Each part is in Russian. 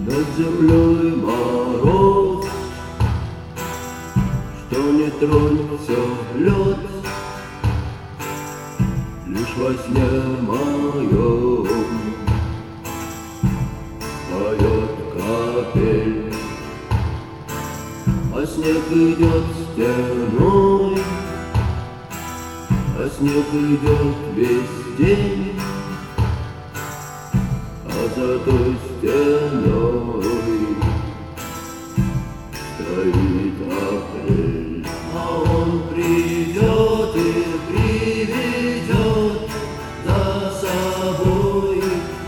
Над землей мороз, что не тронь все лед, лишь во сне моем поет капель, а снег идет стеной, а снег идет весь день, а за той стеной стоит апрель. А он придет и приведет за собой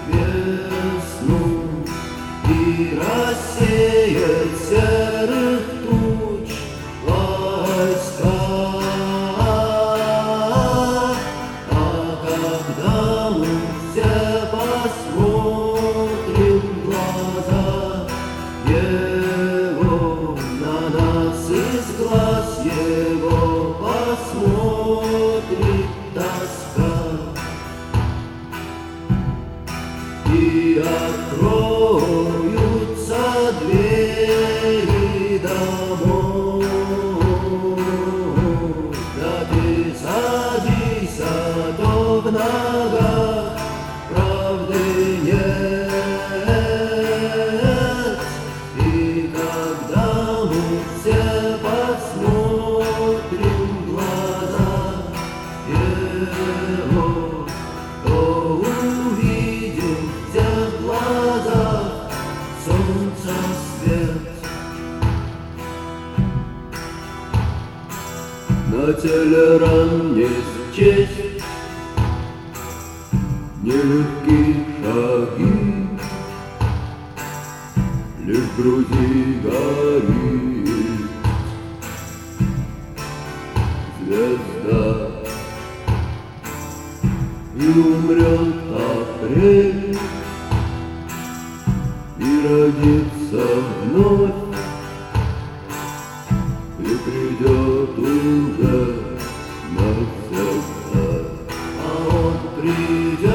весну и рассеет серых туч войска. А когда мы все посмотрим в глаза его, на нас из глаз его посмотрит тоска, и откроются двери домов. Да ты садись, а то в ногах правды нет. И когда мы все посмотрим в глаза его, то увидим в тех глазах солнца свет. На теле ран не счесть нелегкие шаги, лишь в груди горит звезда, и умрет апрель, и родится вновь, и придет уже навсегда. А он придет